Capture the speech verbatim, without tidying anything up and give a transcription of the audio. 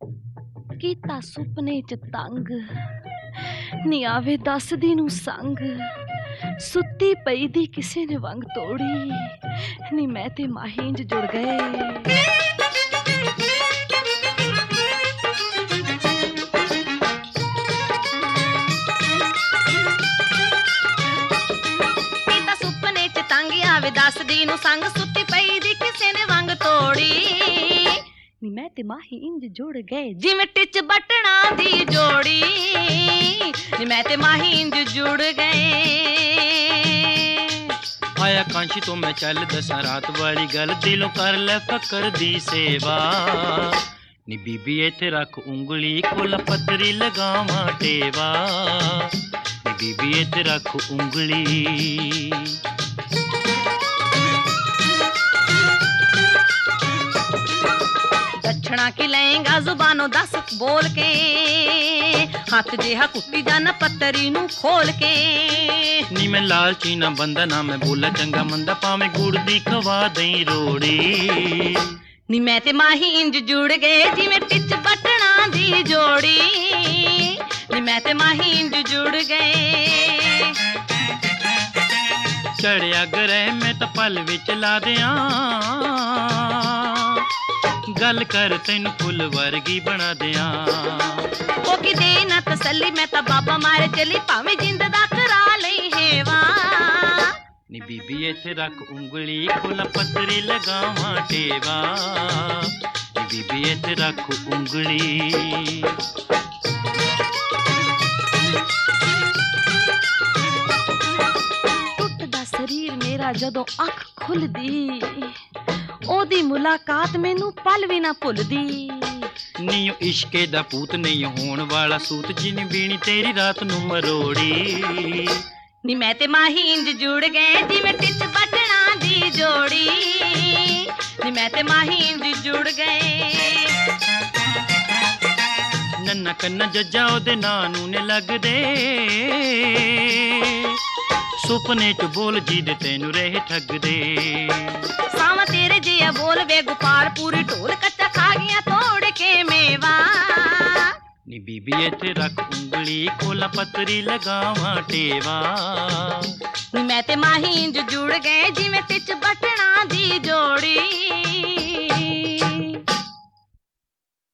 ਕੀਤਾ ਸੁਪਨੇ ਚ ਤੰਗ ਨੀ ਆਵੇ ਦੱਸਦੀ ਨੂੰ ਸੰਗ ਸੁੱਤੀ ਪਈ ਦੀ ਕਿਸੇ ਨੇ ਵੰਗ ਤੋੜੀ ਨੀ ਮੈਂ ਤੇ ਮਾਹੀ ਇੰਜ ਜੁੜ ਗਏ। ਕੀਤਾ ਸੁਪਨੇ ਚ ਤੰਗ ਆਵੇ ਦੱਸਦੀ ਨੂੰ ਸੰਗ ਸੁੱਤੀ ਪਈ ਦੀ ਕਿਸੇ ਨੇ ਵੰਗ ਤੋੜੀ ਨੀ ਮੈਂ ਤੇ ਮਾਹੀ ਇੰਜ ਜੁੜ ਗਏ ਜਿਵੇਂ ਟਿਚ ਬਟਣਾ ਦੀ ਜੋੜੀ ਨੀ ਮੈਂ ਤੇ ਮਾਹੀ ਇੰਜ ਜੁੜ ਗਏ। ਆਇਆ ਕਾਂਸ਼ੀ ਤੋਂ ਮੈਂ ਚੱਲ ਦਸਾਂ ਰਾਤ ਵਾਲੀ ਗੱਲ ਦਿਲੋਂ ਕਰ ਲੈ ਫਕਰ ਦੀ ਸੇਵਾ ਨੀ ਬੀਬੀ ਇੱਥੇ ਰੱਖ ਉਂਗਲੀ ਕੋਲ ਪੱਤਰੀ ਲਗਾਵਾਂ ਟੇਵਾ ਨੀ ਬੀਬੀ ਇੱਥੇ ਰੱਖ ਉਂਗਲੀ। दक्षिणा की लेंगा जुबानों दस बोल के हाथ जेहा कुट्टी जाना पत्तरी नू खोल के नी मैं लालची ना बंदा ना मैं बोला चंगा मंदा पावे गुड़ दी खवा दई रोड़ी नी मैं ते माही इंज जुड़ गए जिवें टिच बटना दी जोड़ी नी मैं ते माही इंज जुड़ गए। चढ़िया ग्रह में तो पल विच ला दिया गल कर तेन फुल वर्गी बना दिया ओ की दे ना तसल्ली मैं ता बाबा मारे चली भावें जिंद दा करा लई हेवा नी बीबी इथे रख उंगली कोला पत्तरी लगावां टेवा नी बीबी इथे रख उंगली। टुटदा शरीर मेरा जदों अख खुलदी ओदी मुलाकात मैनू पल भी ना भुलदी नीओ इश्के दा पूत नहीं होण वाला सूत जिन बीनी तेरी रात नू मरोड़ी नी मैं ते माही इंज जुड़ गए जिवें टिच बटना दी जोड़ी नी मैं ते माही इंज जुड़ गए। नन्ना कन्ना जज्जा ओदे नां नू ने लगदे सुपने च बोल जी दे तेनू रहे ठगदे सावा तेरे जिया बोल वे गोपाल पूरी ढोल कच्चा खा गया तोड़ के मेवा नी बीबी इथे रख उंगली कोला पत्तरी लगावां टेवा नी मैं ते माही इंज जुड़ गए जिवें टिच बटना दी जोड़ी।